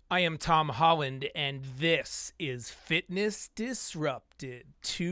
I am Tom Holland, and this is Fitness Disrupted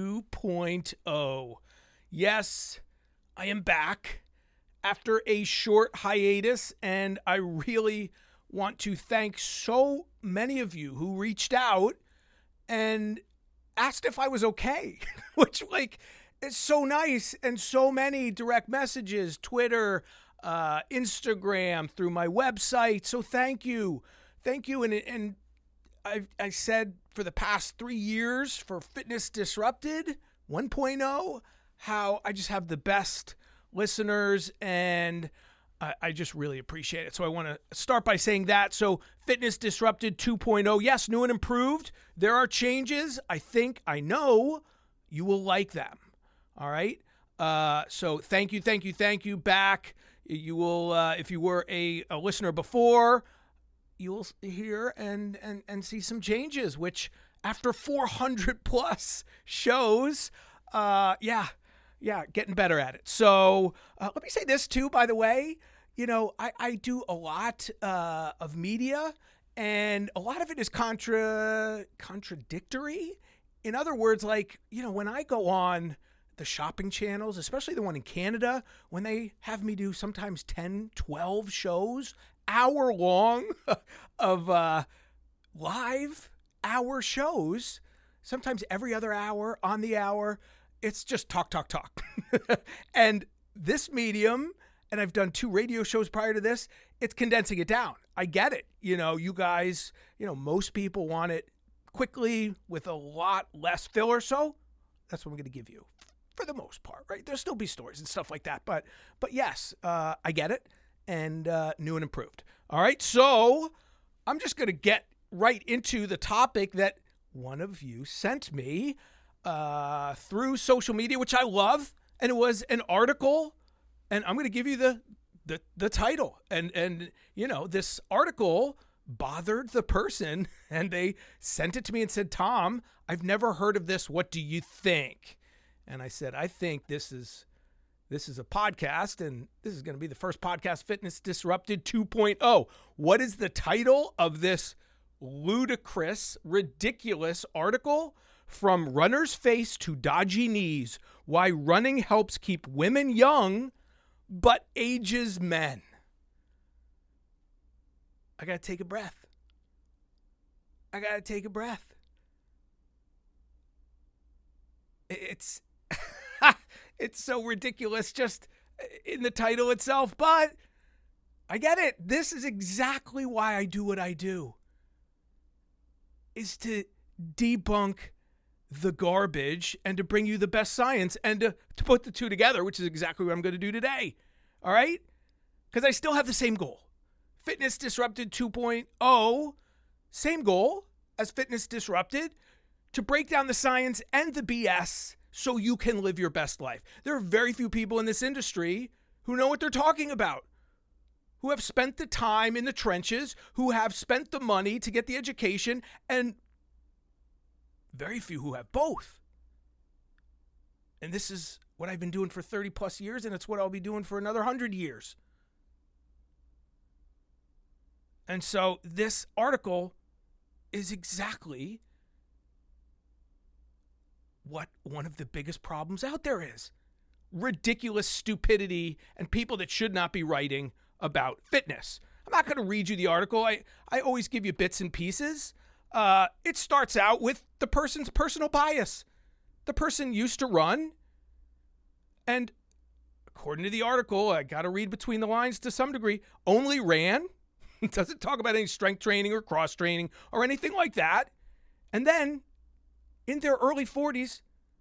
2.0. Yes, I am back after a short hiatus, and I really want to thank so many of you who reached out and asked if I was okay, which, is so nice, and so many direct messages, Twitter, Instagram, through my website. So thank you. Thank you. And I said for the past 3 years for Fitness Disrupted 1.0, how I just have the best listeners, and I just really appreciate it. So I want to start by saying that. So Fitness Disrupted 2.0, yes, new and improved. There are changes. I know you will like them. All right. So thank you. Back. You will, if you were a listener before, you will hear and see some changes, which after 400 plus shows, getting better at it. So let me say this too, by the way. I do a lot of media, and a lot of it is contradictory. In other words, when I go on the shopping channels, especially the one in Canada, when they have me do sometimes 10, 12 shows, hour long of live hour shows, sometimes every other hour, on the hour, it's just talk. And this medium, and I've done 2 radio shows prior to this, it's condensing it down. I get it. You guys, most people want it quickly with a lot less filler. So that's what I'm going to give you for the most part, right? There'll still be stories and stuff like that. But yes, I get it. And new and improved. All right, so I'm just going to get right into the topic that one of you sent me through social media, which I love, and it was an article, and I'm going to give you the title. And this article bothered the person, and they sent it to me and said, "Tom, I've never heard of this. What do you think?" And I said, "I think this is a podcast, and this is going to be the first podcast, Fitness Disrupted 2.0. What is the title of this ludicrous, ridiculous article? From runner's face to dodgy knees, why running helps keep women young, but ages men." I got to take a breath. It's it's so ridiculous just in the title itself, but I get it. This is exactly why I do what I do, is to debunk the garbage and to bring you the best science and to put the two together, which is exactly what I'm going to do today. All right? Because I still have the same goal. Fitness Disrupted 2.0, same goal as Fitness Disrupted, to break down the science and the BS so you can live your best life. There are very few people in this industry who know what they're talking about, who have spent the time in the trenches, who have spent the money to get the education, and very few who have both. And this is what I've been doing for 30 plus years, and it's what I'll be doing for another 100 years. And so this article is exactly what one of the biggest problems out there is. Ridiculous stupidity and people that should not be writing about fitness. I'm not going to read you the article. I always give you bits and pieces. It starts out with the person's personal bias. The person used to run, and according to the article, I got to read between the lines to some degree, only ran. It doesn't talk about any strength training or cross training or anything like that. And then in their early 40s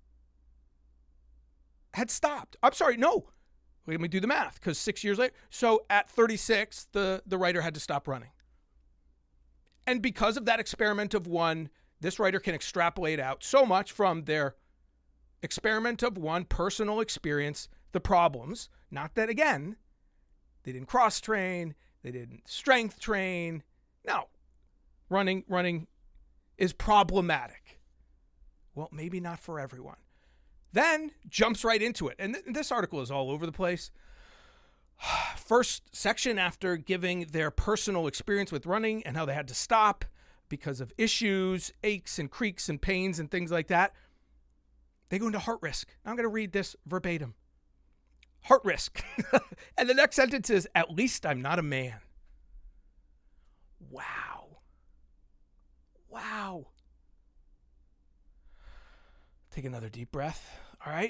had stopped. I'm sorry, no. Let me do the math, because 6 years later. So at 36, the writer had to stop running. And because of that experiment of one, this writer can extrapolate out so much from their experiment of one personal experience, the problems. Not that, again, they didn't cross train, they didn't strength train. No. Running is problematic. Well, maybe not for everyone. Then jumps right into it. And this article is all over the place. First section, after giving their personal experience with running and how they had to stop because of issues, aches and creaks and pains and things like that, they go into heart risk. I'm going to read this verbatim. Heart risk. And the next sentence is, at least I'm not a man. Wow. Wow. Take another deep breath. All right.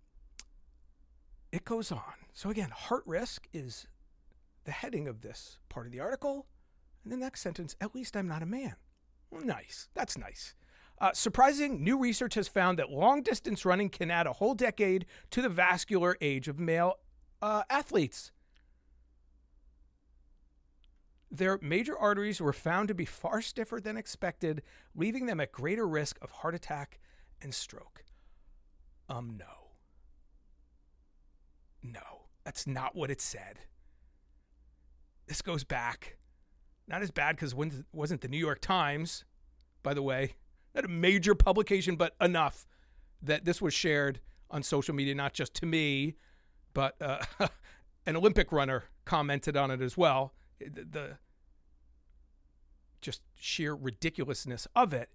It goes on. So again, heart risk is the heading of this part of the article. And the next sentence, at least I'm not a man. Well, nice. That's nice. Surprising new research has found that long-distance running can add a whole decade to the vascular age of male athletes. Their major arteries were found to be far stiffer than expected, leaving them at greater risk of heart attack and stroke. No. No, that's not what it said. This goes back. Not as bad because it wasn't the New York Times, by the way. Not a major publication, but enough that this was shared on social media, not just to me, but an Olympic runner commented on it as well. The just sheer ridiculousness of it.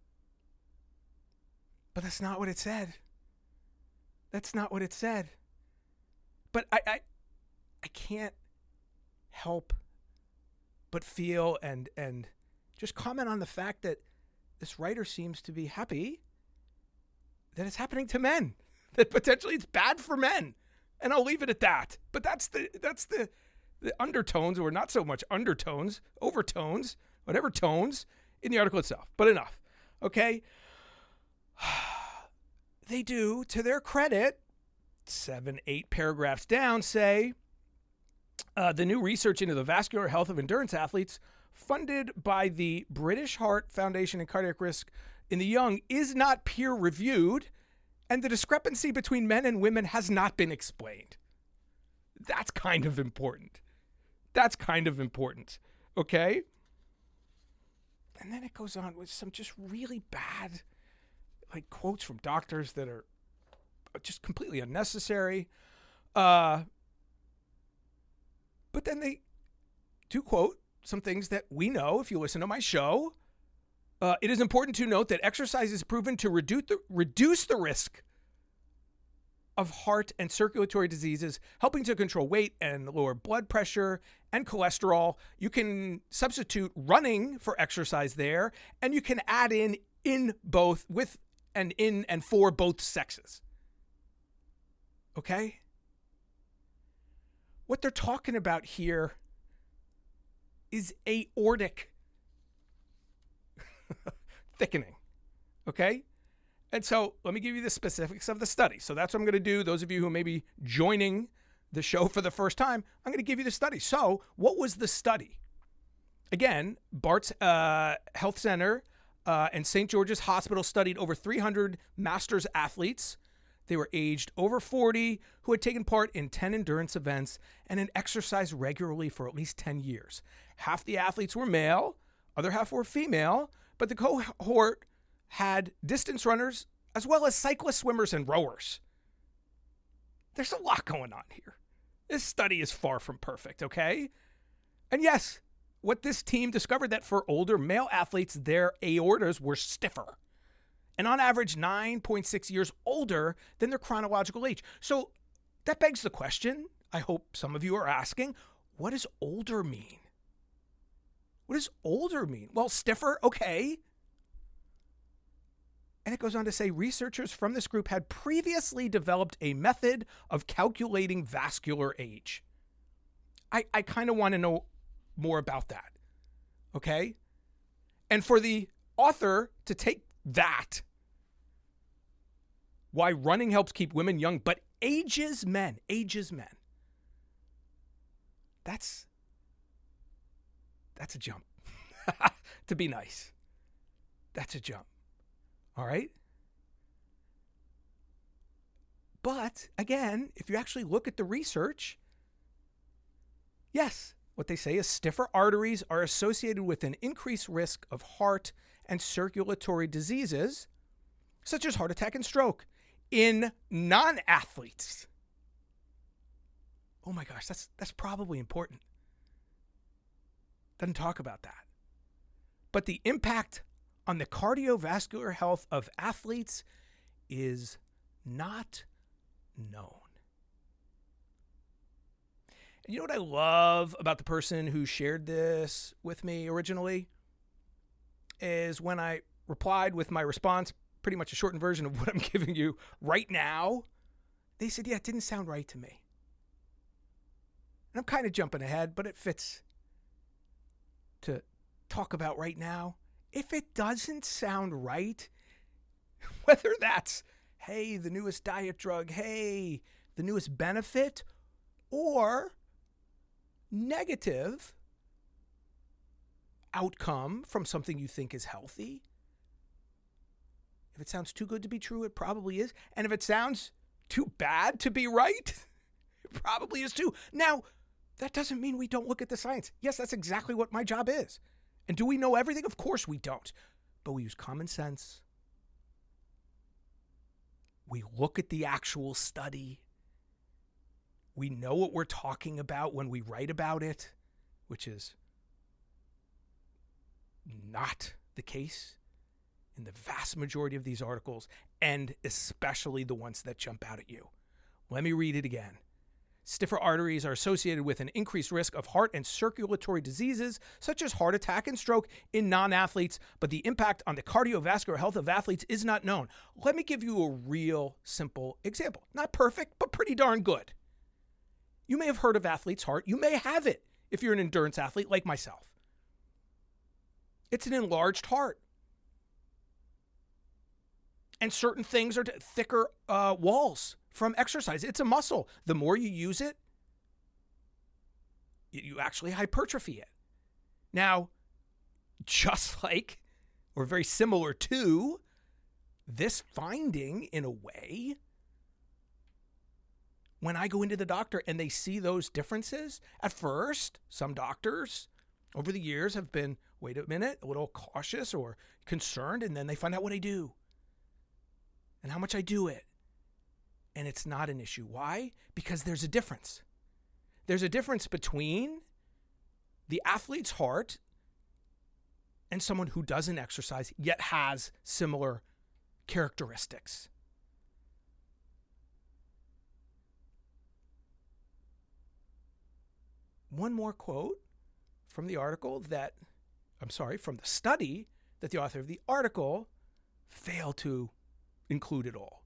But that's not what it said. That's not what it said. But I can't help but feel and just comment on the fact that this writer seems to be happy that it's happening to men, that potentially it's bad for men. And I'll leave it at that. But that's the undertones, or not so much undertones, overtones, whatever tones in the article itself. But enough. Okay? They do, to their credit, 7-8 paragraphs down, say the new research into the vascular health of endurance athletes funded by the British Heart Foundation and Cardiac Risk in the Young is not peer-reviewed, and the discrepancy between men and women has not been explained. That's kind of important. That's kind of important, okay? And then it goes on with some just really bad, like, quotes from doctors that are just completely unnecessary. But then they do quote some things that we know if you listen to my show. It is important to note that exercise is proven to reduce the risk of heart and circulatory diseases, helping to control weight and lower blood pressure and cholesterol. You can substitute running for exercise there, and you can add in both with and in and for both sexes. Okay? What they're talking about here is aortic thickening. Okay? And so let me give you the specifics of the study. So that's what I'm going to do. Those of you who may be joining the show for the first time, I'm going to give you the study. So what was the study? Again, Bart's Health Center and St. George's Hospital studied over 300 masters athletes. They were aged over 40 who had taken part in 10 endurance events and had exercised regularly for at least 10 years. Half the athletes were male, other half were female, but the cohort had distance runners as well as cyclists, swimmers, and rowers. There's a lot going on here. This study is far from perfect, okay? And yes, what this team discovered that for older male athletes, their aortas were stiffer, and on average 9.6 years older than their chronological age. So that begs the question, I hope some of you are asking, what does older mean? What does older mean? Well, stiffer, okay. And it goes on to say researchers from this group had previously developed a method of calculating vascular age. I kind of want to know more about that, okay? And for the author to take that, why running helps keep women young but ages men. That's a jump. To be nice. That's a jump. All right? But, again, if you actually look at the research, yes, what they say is stiffer arteries are associated with an increased risk of heart and circulatory diseases, such as heart attack and stroke, in non-athletes. Oh my gosh, that's probably important. Doesn't talk about that. But the impact on the cardiovascular health of athletes is not known. And you know what I love about the person who shared this with me originally is when I replied with my response, pretty much a shortened version of what I'm giving you right now, they said, yeah, it didn't sound right to me. And I'm kind of jumping ahead, but it fits to talk about right now. If it doesn't sound right, whether that's, hey, the newest diet drug, hey, the newest benefit, or negative outcome from something you think is healthy, if it sounds too good to be true, it probably is. And if it sounds too bad to be right, it probably is too. Now, that doesn't mean we don't look at the science. Yes, that's exactly what my job is. And do we know everything? Of course we don't. But we use common sense. We look at the actual study. We know what we're talking about when we write about it, which is not the case in the vast majority of these articles, and especially the ones that jump out at you. Let me read it again. Stiffer arteries are associated with an increased risk of heart and circulatory diseases, such as heart attack and stroke in non-athletes, but the impact on the cardiovascular health of athletes is not known. Let me give you a real simple example. Not perfect, but pretty darn good. You may have heard of athlete's heart. You may have it if you're an endurance athlete like myself. It's an enlarged heart. And certain things are thicker walls from exercise. It's a muscle. The more you use it, you actually hypertrophy it. Now, just like, or very similar to, this finding in a way, when I go into the doctor and they see those differences, at first, some doctors over the years have been, wait a minute, a little cautious or concerned, and then they find out what I do and how much I do it. And it's not an issue. Why? Because there's a difference. There's a difference between the athlete's heart and someone who doesn't exercise yet has similar characteristics. One more quote from the article from the study that the author of the article failed to include at all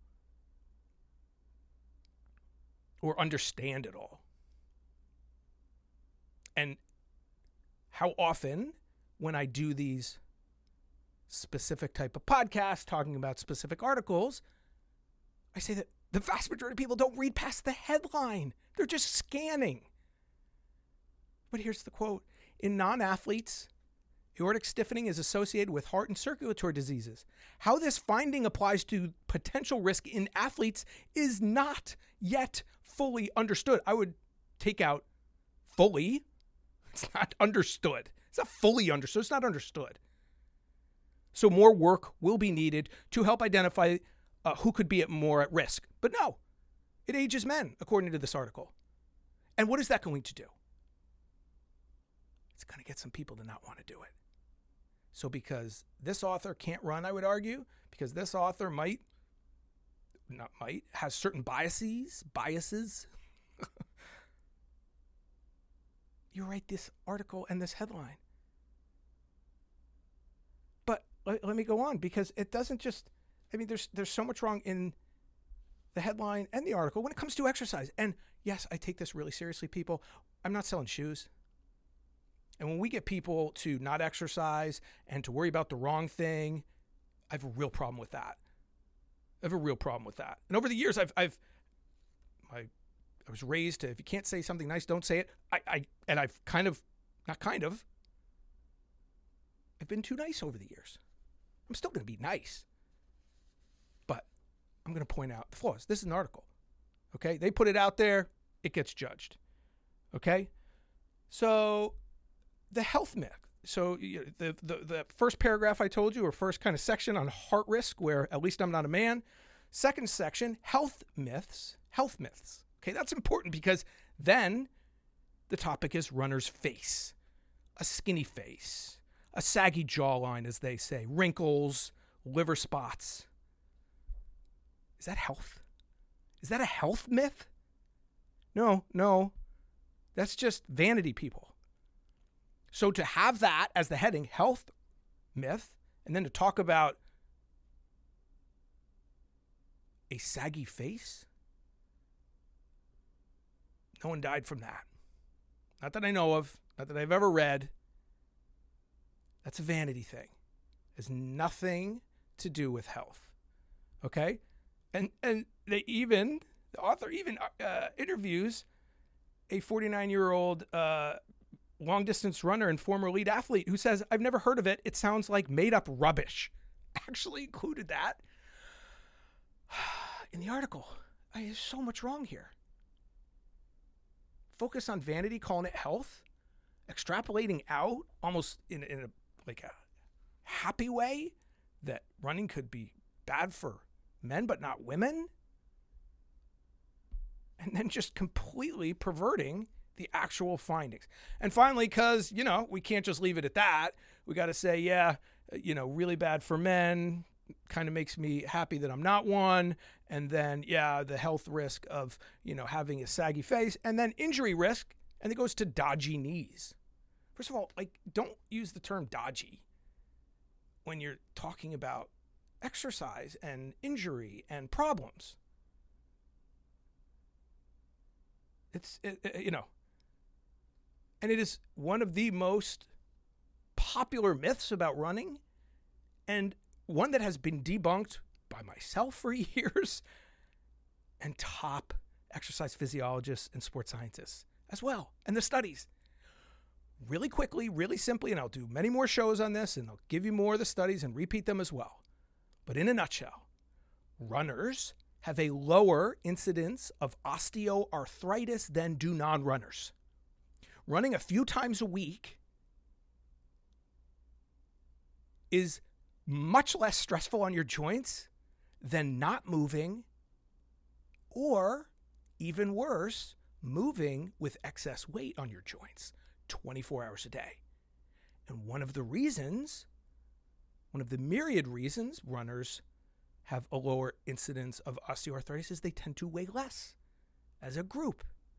or understand at all. And how often when I do these specific type of podcasts talking about specific articles, I say that the vast majority of people don't read past the headline. They're just scanning. But here's the quote. In non-athletes, aortic stiffening is associated with heart and circulatory diseases. How this finding applies to potential risk in athletes is not yet fully understood. I would take out fully. It's not understood. It's not fully understood. It's not understood. So more work will be needed to help identify who could be more at risk. But no, it ages men, according to this article. And what is that going to do? It's going to get some people to not want to do it. So because this author can't run, I would argue, because this author has certain biases, you write this article and this headline. But let me go on, because it doesn't just, there's so much wrong in the headline and the article when it comes to exercise. And yes, I take this really seriously, people. I'm not selling shoes. And when we get people to not exercise and to worry about the wrong thing, I have a real problem with that. And over the years, I was raised to, if you can't say something nice, don't say it. I've been too nice over the years. I'm still going to be nice. But I'm going to point out the flaws. This is an article. Okay? They put it out there. It gets judged. Okay? So the health myth. So the first paragraph I told you, or first kind of section on heart risk, where at least I'm not a man. Second section, health myths. Okay, that's important because Then the topic is runner's face, a skinny face, a saggy jawline, as they say, wrinkles, liver spots. Is that health? Is that a health myth? No. That's just vanity, people. So to have that as the heading, health myth, and then to talk about a saggy face? No one died from that. Not that I know of, not that I've ever read. That's a vanity thing. It has nothing to do with health. Okay? And the author even interviews a 49-year-old long-distance runner and former elite athlete who says, I've never heard of it. It sounds like made-up rubbish. Actually included that in the article. There's so much wrong here. Focus on vanity, calling it health, extrapolating out almost in a happy way that running could be bad for men but not women, and then just completely perverting the actual findings. And finally, because we can't just leave it at that, we got to say, really bad for men, kind of makes me happy that I'm not one. And then, the health risk of, having a saggy face, and then injury risk. And it goes to dodgy knees. First of all, don't use the term dodgy when you're talking about exercise and injury and problems. And it is one of the most popular myths about running, and one that has been debunked by myself for years and top exercise physiologists and sports scientists as well, and the studies. Really quickly, really simply, and I'll do many more shows on this, and I'll give you more of the studies and repeat them as well. But in a nutshell, runners have a lower incidence of osteoarthritis than do non-runners. Running a few times a week is much less stressful on your joints than not moving, or even worse, moving with excess weight on your joints 24 hours a day. And one of the myriad reasons runners have a lower incidence of osteoarthritis is they tend to weigh less as a group.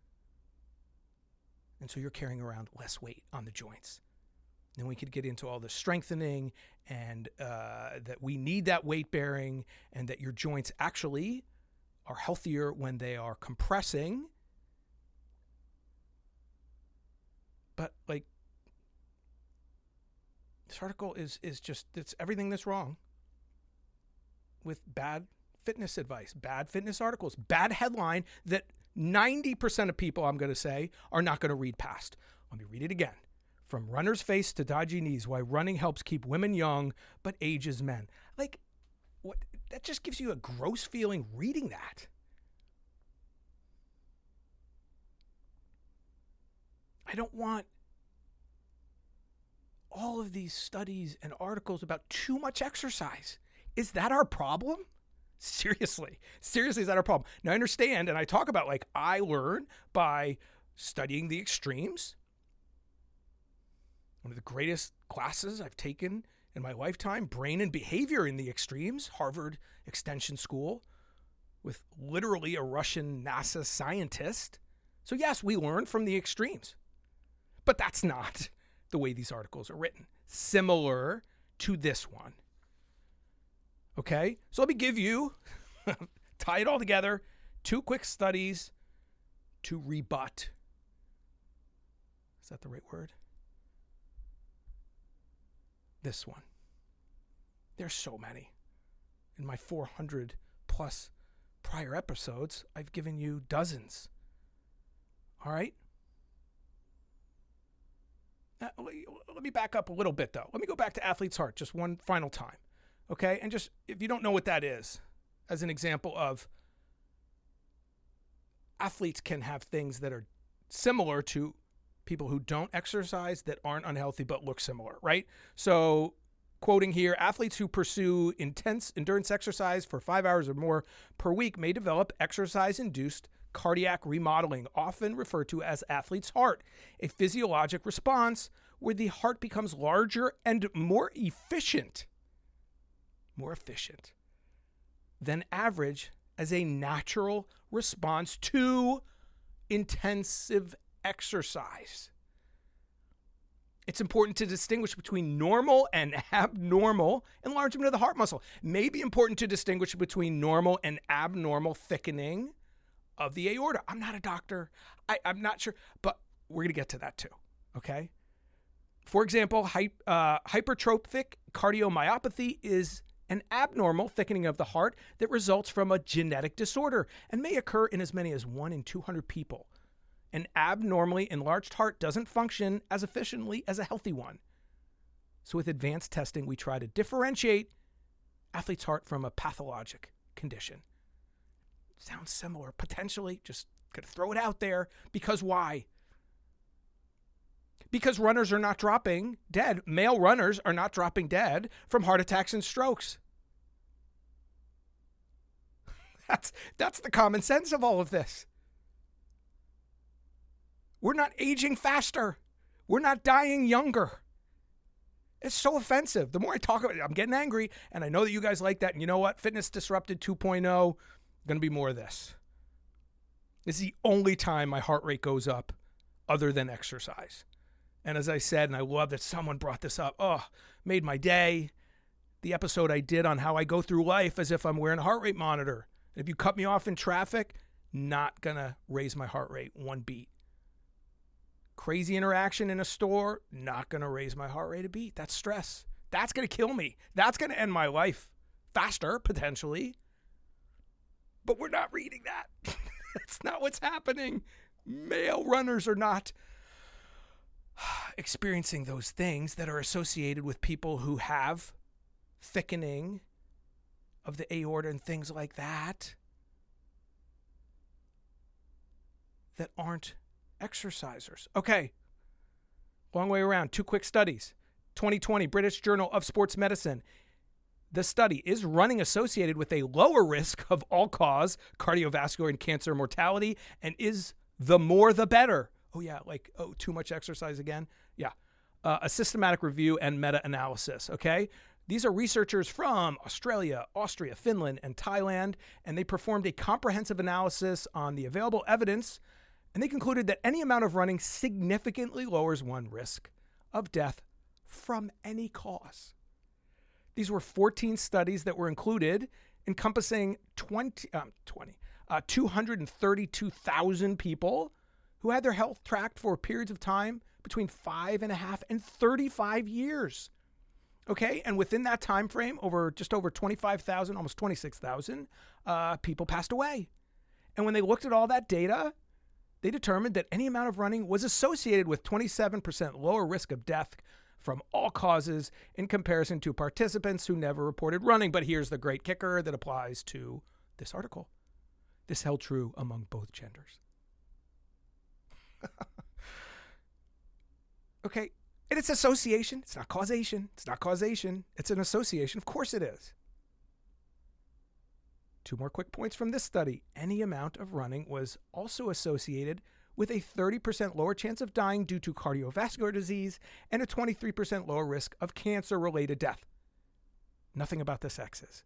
And so you're carrying around less weight on the joints. Then we could get into all the strengthening and that we need that weight bearing, and that your joints actually are healthier when they are compressing. But this article is just, it's everything that's wrong with bad fitness advice, bad fitness articles, bad headline that 90% of people, I'm going to say, are not going to read past. Let me read it again. From runner's face to dodgy knees, why running helps keep women young but ages men. What? That just gives you a gross feeling reading that. I don't want all of these studies and articles about too much exercise. Is that our problem? Seriously, is that our problem? Now, I understand, and I talk about I learn by studying the extremes. One of the greatest classes I've taken in my lifetime, brain and behavior in the extremes, Harvard Extension School, with literally a Russian NASA scientist. So yes, we learn from the extremes, but that's not the way these articles are written. Similar to this one. Okay, so let me give you, tie it all together, 2 quick studies to rebut. Is that the right word? This one. There's so many. In my 400 plus prior episodes, I've given you dozens. All right? Let me back up a little bit, though. Let me go back to Athlete's Heart just one final time. Okay? And just, if you don't know what that is, as an example of athletes can have things that are similar to people who don't exercise that aren't unhealthy but look similar, right? So, quoting here, athletes who pursue intense endurance exercise for 5 hours or more per week may develop exercise-induced cardiac remodeling, often referred to as athlete's heart, a physiologic response where the heart becomes larger and more efficient than average as a natural response to intensive exercise. It's important to distinguish between normal and abnormal enlargement of the heart muscle. It may be important to distinguish between normal and abnormal thickening of the aorta. I'm not a doctor. I'm not sure, but we're going to get to that too, okay? For example, hypertrophic cardiomyopathy is an abnormal thickening of the heart that results from a genetic disorder and may occur in as many as 1 in 200 people. An abnormally enlarged heart doesn't function as efficiently as a healthy one. So with advanced testing, we try to differentiate athlete's heart from a pathologic condition. Sounds similar, potentially. Just gonna throw it out there. Because why? Because runners are not dropping dead. Male runners are not dropping dead from heart attacks and strokes. That's the common sense of all of this. We're not aging faster. We're not dying younger. It's so offensive. The more I talk about it, I'm getting angry, and I know that you guys like that. And you know what? Fitness Disrupted 2.0, going to be more of this. This is the only time my heart rate goes up other than exercise. And as I said, and I love that someone brought this up, made my day. The episode I did on how I go through life as if I'm wearing a heart rate monitor. And if you cut me off in traffic, not going to raise my heart rate one beat. Crazy interaction in a store, not going to raise my heart rate a beat. That's stress. That's going to kill me. That's going to end my life faster, potentially. But we're not reading that. That's not what's happening. Male runners are not experiencing those things that are associated with people who have thickening of the aorta and things like that aren't exercisers. Okay. Long way around. 2 quick studies. 2020 British Journal of Sports Medicine. The study is running associated with a lower risk of all-cause cardiovascular and cancer mortality and is the more the better. Oh, yeah. Too much exercise again? Yeah. A systematic review and meta-analysis. Okay. These are researchers from Australia, Austria, Finland, and Thailand, and they performed a comprehensive analysis on the available evidence. And they concluded that any amount of running significantly lowers one risk of death from any cause. These were 14 studies that were included, encompassing 232,000 people who had their health tracked for periods of time between 5.5 and 35 years. Okay, and within that time frame, just over 25,000, almost 26,000 people passed away. And when they looked at all that data, they determined that any amount of running was associated with 27% lower risk of death from all causes in comparison to participants who never reported running. But here's the great kicker that applies to this article. This held true among both genders. Okay, and it's association. It's not causation. It's not causation. It's an association. Of course it is. 2 more quick points from this study. Any amount of running was also associated with a 30% lower chance of dying due to cardiovascular disease and a 23% lower risk of cancer-related death. Nothing about the sexes.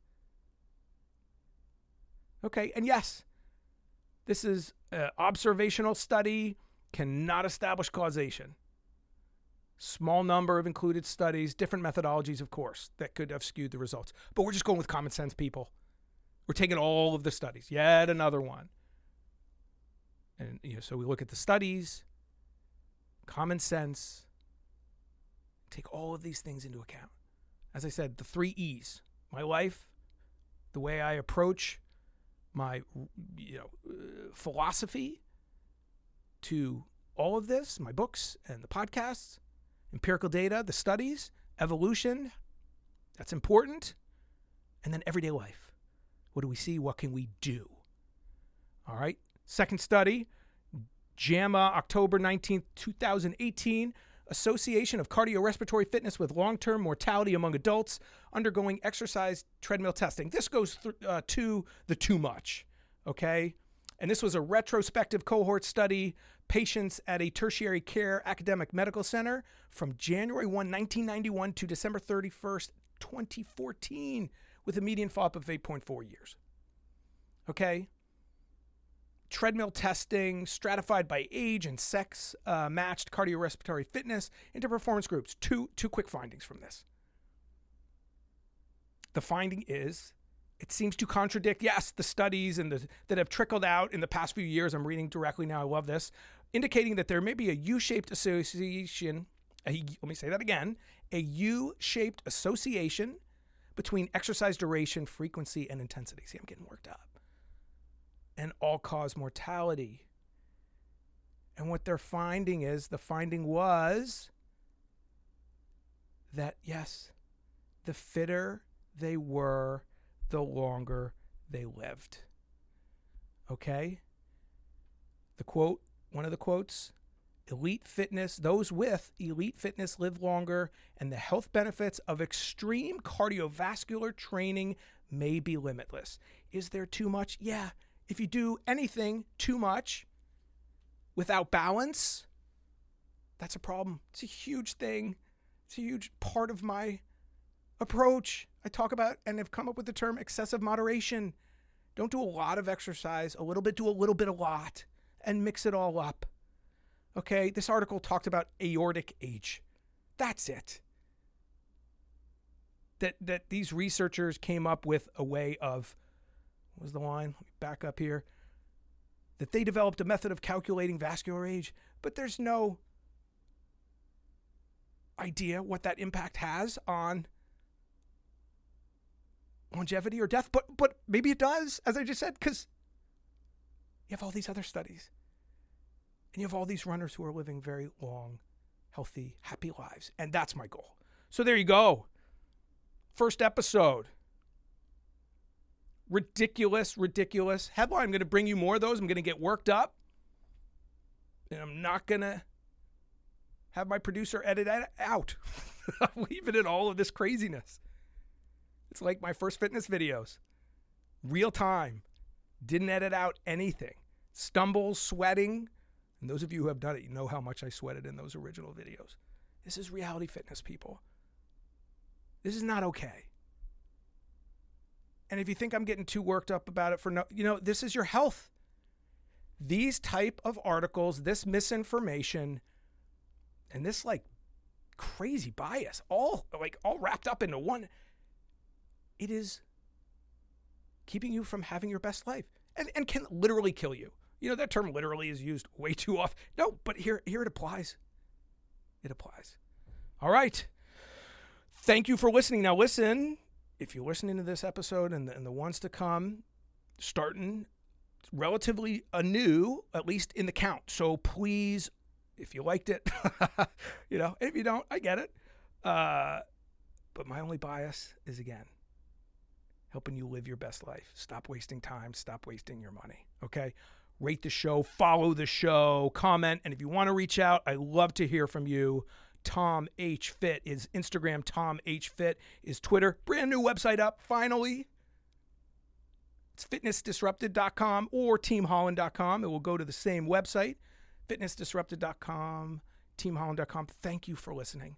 Okay, and yes, this is an observational study, cannot establish causation. Small number of included studies, different methodologies, of course, that could have skewed the results. But we're just going with common sense, people. We're taking all of the studies, yet another one. And so we look at the studies, common sense, take all of these things into account. As I said, the 3 E's: my life, the way I approach my philosophy to all of this, my books and the podcasts, empirical data, the studies, evolution, that's important, and then everyday life. What do we see? What can we do? All right. Second study, JAMA, October 19th, 2018, Association of Cardiorespiratory Fitness with Long-Term Mortality Among Adults Undergoing Exercise Treadmill Testing. This goes to the too much, okay? And this was a retrospective cohort study, patients at a tertiary care academic medical center from January 1, 1991 to December 31st, 2014, with a median follow-up of 8.4 years. Okay? Treadmill testing, stratified by age and sex, matched cardiorespiratory fitness into performance groups. Two quick findings from this. The finding is, it seems to contradict, yes, the studies that have trickled out in the past few years. I'm reading directly now. I love this. Indicating that there may be a U-shaped association. Let me say that again. A U-shaped association between exercise duration, frequency, and intensity. See, I'm getting worked up. And all-cause mortality. And what they're finding is, the finding was that, yes, the fitter they were, the longer they lived. Okay? The quote, one of the quotes, elite fitness, those with elite fitness live longer, and the health benefits of extreme cardiovascular training may be limitless. Is there too much? Yeah. If you do anything too much without balance, that's a problem. It's a huge thing. It's a huge part of my approach. I talk about and have come up with the term excessive moderation. Don't do a lot of exercise, a little bit, do a little bit, a lot, and mix it all up. Okay, this article talked about aortic age. That's it. That these researchers came up with a way of, what was the line? Let me back up here. That they developed a method of calculating vascular age, but there's no idea what that impact has on longevity or death, but maybe it does, as I just said, because you have all these other studies. And you have all these runners who are living very long, healthy, happy lives. And that's my goal. So there you go. First episode. Ridiculous. Headline, I'm going to bring you more of those. I'm going to get worked up. And I'm not going to have my producer edit it out. I'm leaving it all of this craziness. It's like my first fitness videos. Real time. Didn't edit out anything. Stumbles, sweating. And those of you who have done it, you know how much I sweated in those original videos. This is reality fitness, people. This is not okay. And if you think I'm getting too worked up about it this is your health. These type of articles, this misinformation, and this like crazy bias, all wrapped up into one, it is keeping you from having your best life and can literally kill you. You know, that term literally is used way too often. No, but here it applies. It applies. All right. Thank you for listening. Now listen, if you're listening to this episode and the ones to come, starting relatively anew, at least in the count. So please, if you liked it, if you don't, I get it. But my only bias is, again, helping you live your best life. Stop wasting time. Stop wasting your money. Okay? Rate the show, follow the show, comment. And if you want to reach out, I love to hear from you. Tom H. Fit is Instagram. Tom H. Fit is Twitter. Brand new website up, finally. It's fitnessdisrupted.com or teamholland.com. It will go to the same website, fitnessdisrupted.com, teamholland.com. Thank you for listening.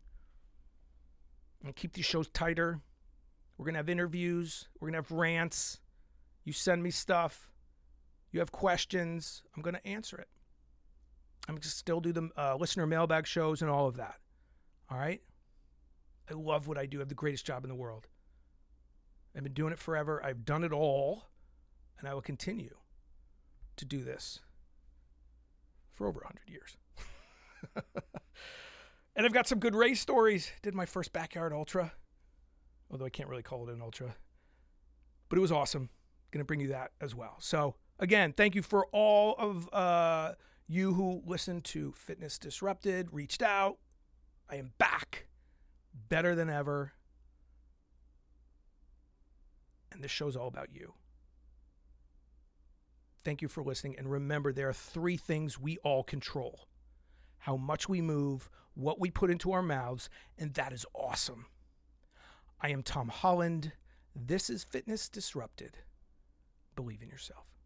And keep these shows tighter. We're going to have interviews. We're going to have rants. You send me stuff. You have questions, I'm going to answer it. I'm going to still do the listener mailbag shows and all of that. All right? I love what I do. I have the greatest job in the world. I've been doing it forever. I've done it all. And I will continue to do this for over 100 years. And I've got some good race stories. Did my first backyard ultra. Although I can't really call it an ultra. But it was awesome. Going to bring you that as well. So, again, thank you for all of you who listened to Fitness Disrupted, reached out. I am back, better than ever. And this show's all about you. Thank you for listening. And remember, there are 3 things we all control. How much we move, what we put into our mouths, and that is awesome. I am Tom Holland. This is Fitness Disrupted. Believe in yourself.